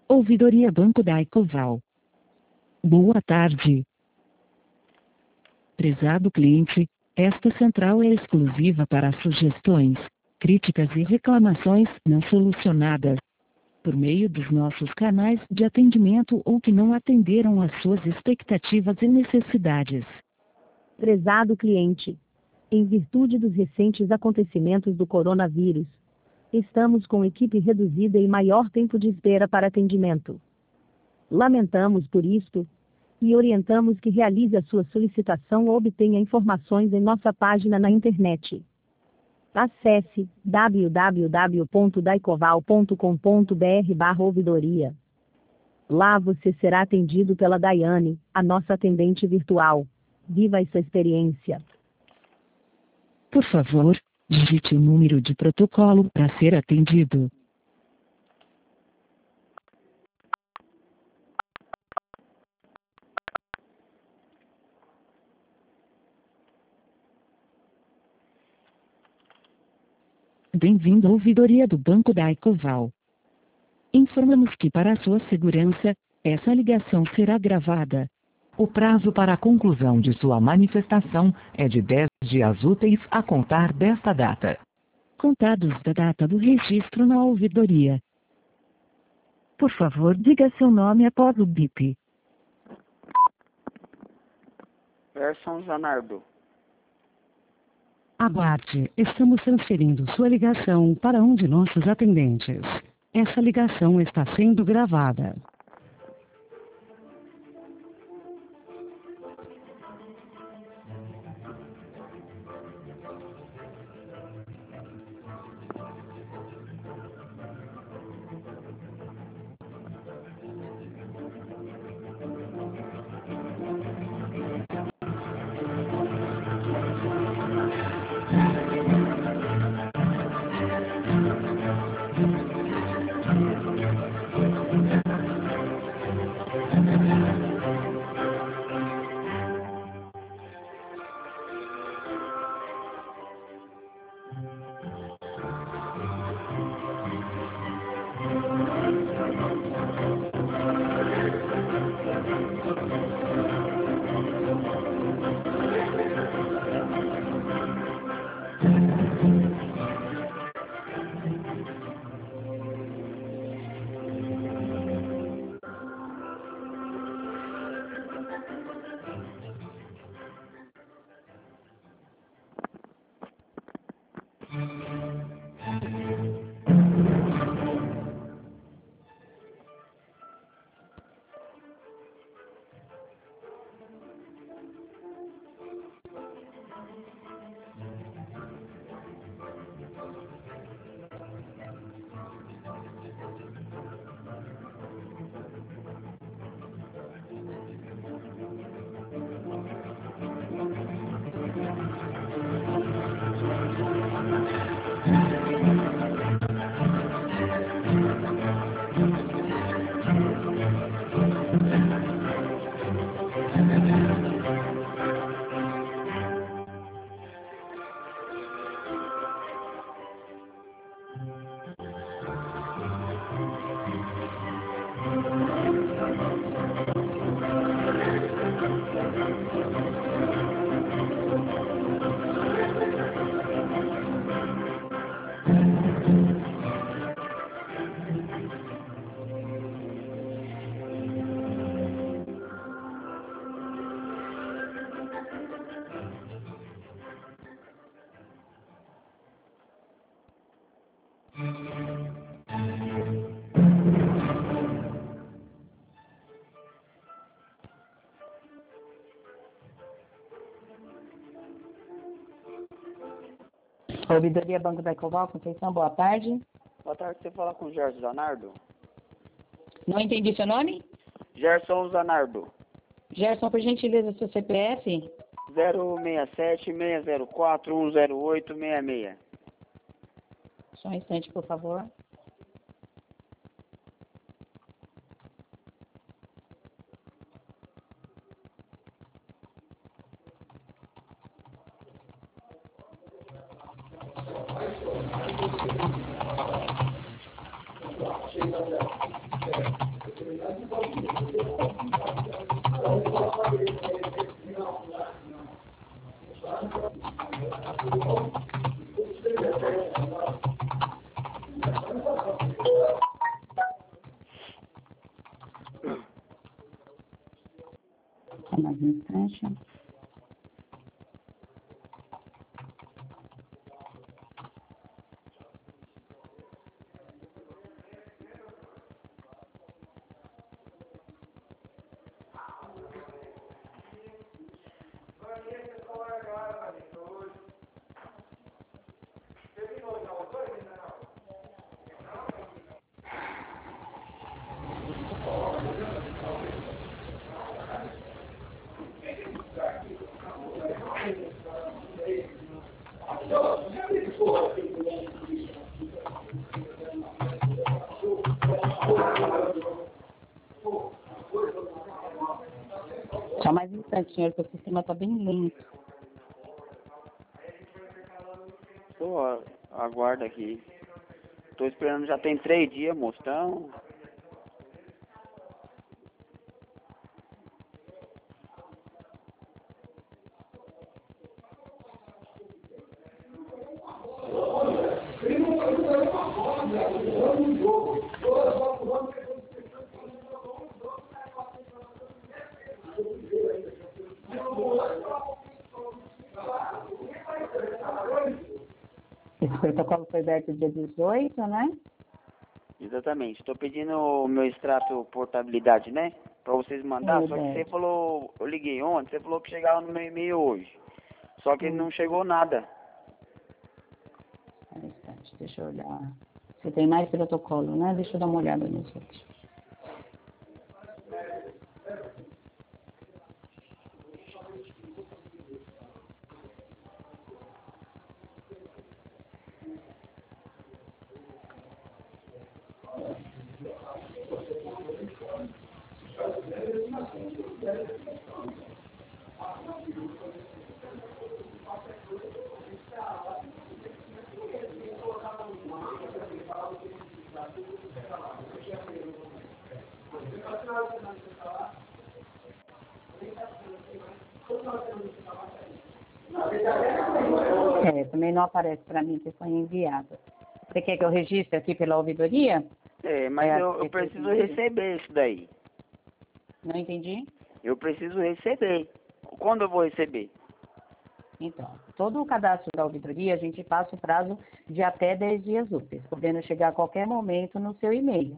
Ouvidoria Banco da Ecoval. Boa tarde. Prezado cliente, esta central é exclusiva para sugestões, críticas e reclamações não solucionadas por meio dos nossos canais de atendimento ou que não atenderam às suas expectativas e necessidades. Prezado cliente, em virtude dos recentes acontecimentos do coronavírus, estamos com equipe reduzida e maior tempo de espera para atendimento. Lamentamos por isto e orientamos que realize a sua solicitação ou obtenha informações em nossa página na internet. Acesse www.daicoval.com.br/ouvidoria. Lá você será atendido pela Daiane, a nossa atendente virtual. Viva essa experiência. Por favor, digite o número de protocolo para ser atendido. Bem-vindo à ouvidoria do Banco da Ecoval. Informamos que para sua segurança, essa ligação será gravada. O prazo para a conclusão de sua manifestação é de 10 dias úteis a contar desta data. Contados da data do registro na ouvidoria. Por favor, diga seu nome após o bip. Gerson Zanardo. Aguarde, estamos transferindo sua ligação para um de nossos atendentes. Essa ligação está sendo gravada. Ouvidoria Banco da Ecoval, Conceição, boa tarde. Boa tarde, você fala com o Gerson Zanardo? Não entendi seu nome? Gerson Zanardo. Gerson, por gentileza, seu CPF? 067-604-10866. Só um instante, por favor. Só mais um instante. Só mais um instante, senhor, porque o sistema está bem lento. Tô, aguarda aqui. Tô esperando, já tem 3 dias, moço. Então, Esse protocolo foi aberto dia 18, né? exatamente. Tô pedindo o meu extrato portabilidade, né? Pra vocês mandar. Só que Verdade. você falou, eu liguei ontem, você falou que chegava no meu e-mail hoje. Só que não chegou nada. Só um instante, deixa eu olhar. Você tem mais protocolo, né? Deixa eu dar uma olhada nisso aqui. Também não aparece para mim que foi enviado. Você quer que eu registre aqui pela ouvidoria? É, mas eu preciso receber isso daí. Não entendi? Eu preciso receber. Quando eu vou receber? Então, todo o cadastro da ouvidoria, a gente passa o prazo de até 10 dias úteis, podendo chegar a qualquer momento no seu e-mail.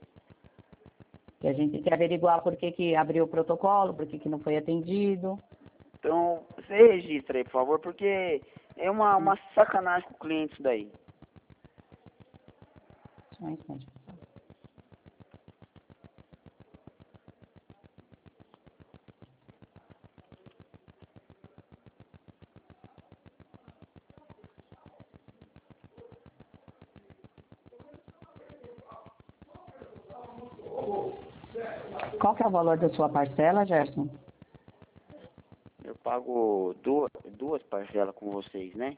E a gente quer averiguar por que abriu o protocolo, por que não foi atendido. Então, você registra aí, por favor, porque é uma sacanagem com o cliente isso daí. Só um instante, por favor. Qual que é o valor da sua parcela, Gerson? Eu pago duas parcelas com vocês, né?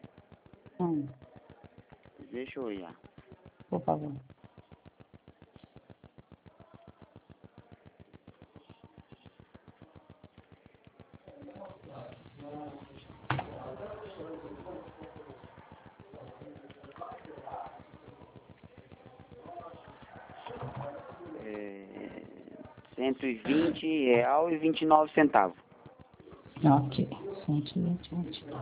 Deixa eu olhar. Por favor. R$120,29. Ok, 120,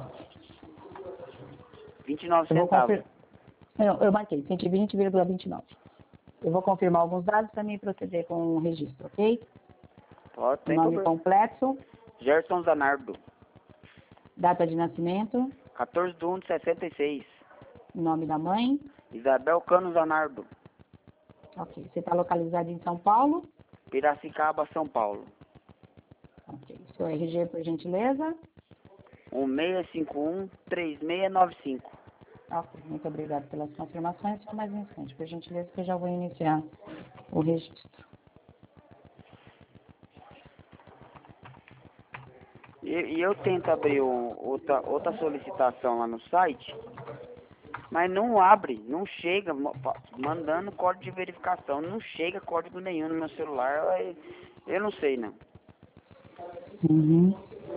29 Eu vou centavos. eu marquei 120,29. Eu vou confirmar alguns dados para mim proceder com o registro, ok? Pode, tem Nome problema. completo, Gerson Zanardo, data de nascimento, 14/1/66. nome da mãe. Isabel Cano Zanardo, Ok, você está localizado em São Paulo? Piracicaba, São Paulo. Ok, seu RG, por gentileza. 1651-3695. Ok, muito obrigado pelas confirmações. Só mais um instante, por gentileza, que eu já vou iniciar o registro. E eu tento abrir outra solicitação lá no site. Mas não abre, não chega, mandando código de verificação, não chega código nenhum no meu celular, eu não sei não. Uhum.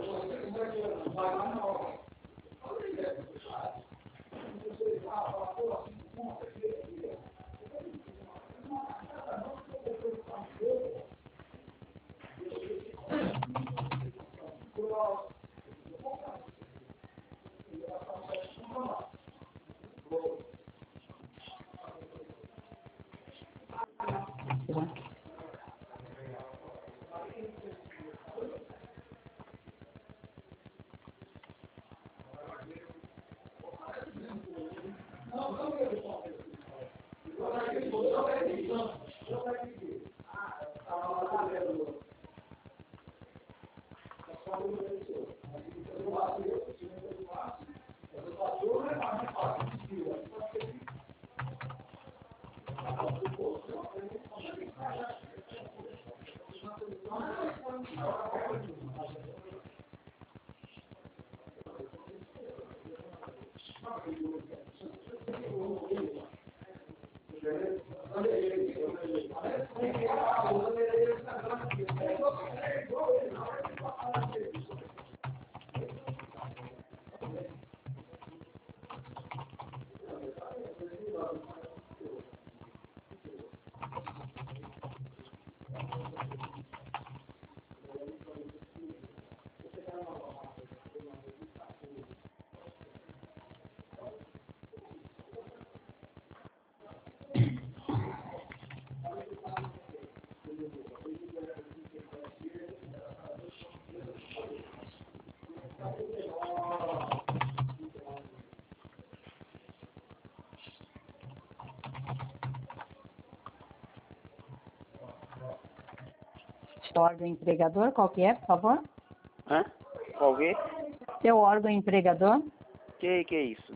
Órgão empregador, qual que é, por favor? Hã? Qual que? Seu órgão empregador? Que é isso?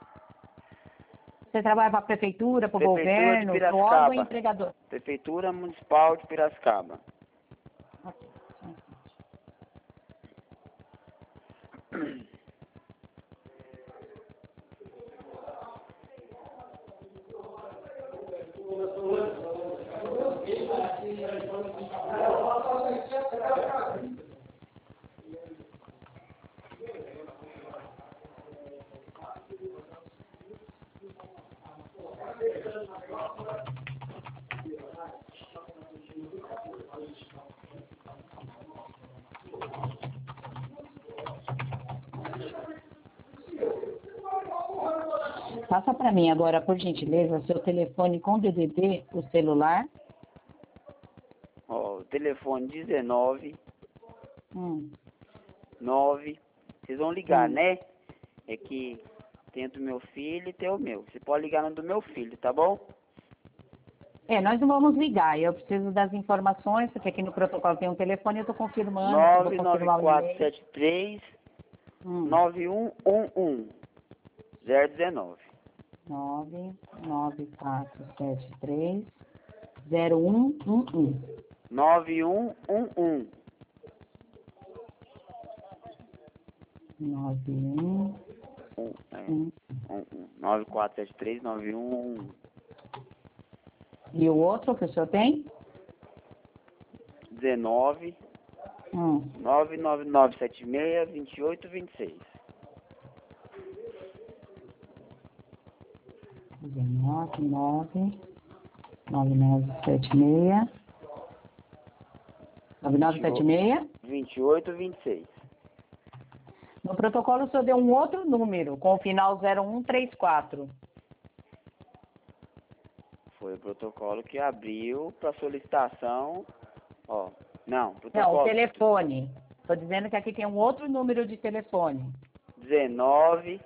Você trabalha para a prefeitura, para o Prefeitura de governo, seu Piracicaba. órgão empregador. Prefeitura Municipal de Piracicaba. Ok, só um instante. Passa para mim agora, por gentileza, seu telefone com DDD, o celular. Ó, o telefone 19 9. Vocês vão ligar, né? É que tem do meu filho e tem o meu. Você pode ligar no do meu filho, tá bom? Nós não vamos ligar, eu preciso das informações, porque aqui no protocolo tem um telefone, eu estou confirmando. Eu vou confirmar o e-mail. 99473 9111 019. 99473 0111. 9111. 9111. 9473 9111. E o outro que o senhor tem? 19 99976 2826. 19 9976 9976 2826. No protocolo o senhor deu um outro número com o final 0134. Foi o protocolo que abriu para solicitação. Ó, não, Não, protocolo. o telefone. Estou dizendo que aqui tem um outro número de telefone. 19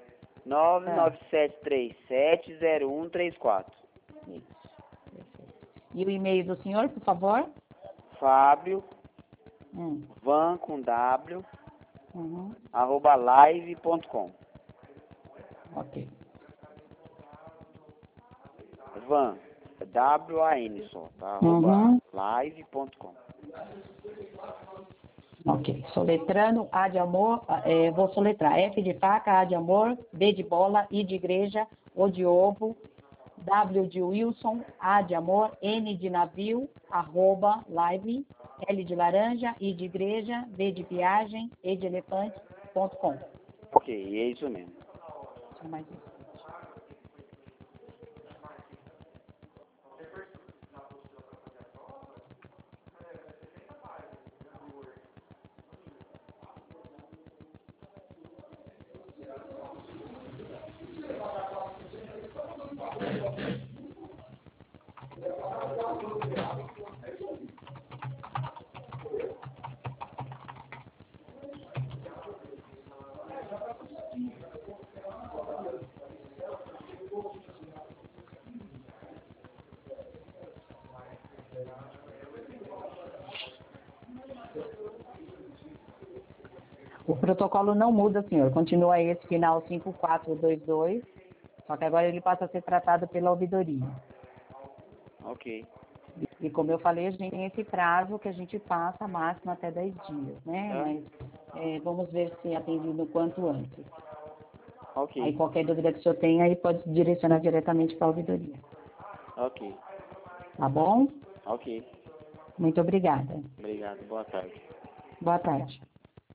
99737 0134. Isso. Perfeito. E o e-mail do senhor, por favor? Fábio Van com W Uhum. @live.com. Ok. Van, WAN só, tá? @live.com. Ok. Soletrando, A de amor, vou soletrar. F de faca, A de amor, B de bola, I de igreja, O de ovo, W de Wilson, A de amor, N de navio, @ live, L de laranja, I de igreja, V de viagem, E de elefante.com. Ok, é isso mesmo. Só mais isso. O protocolo não muda, senhor. Continua esse final 5422, só que agora ele passa a ser tratado pela ouvidoria. Ok. E como eu falei, a gente tem esse prazo que a gente passa máximo até 10 dias, né? Mas vamos ver se é atendido o quanto antes. Ok. Aí qualquer dúvida que o senhor tenha, aí pode direcionar diretamente para a ouvidoria. Ok. Tá bom? Ok. Muito obrigada. Obrigado. Boa tarde. Boa tarde.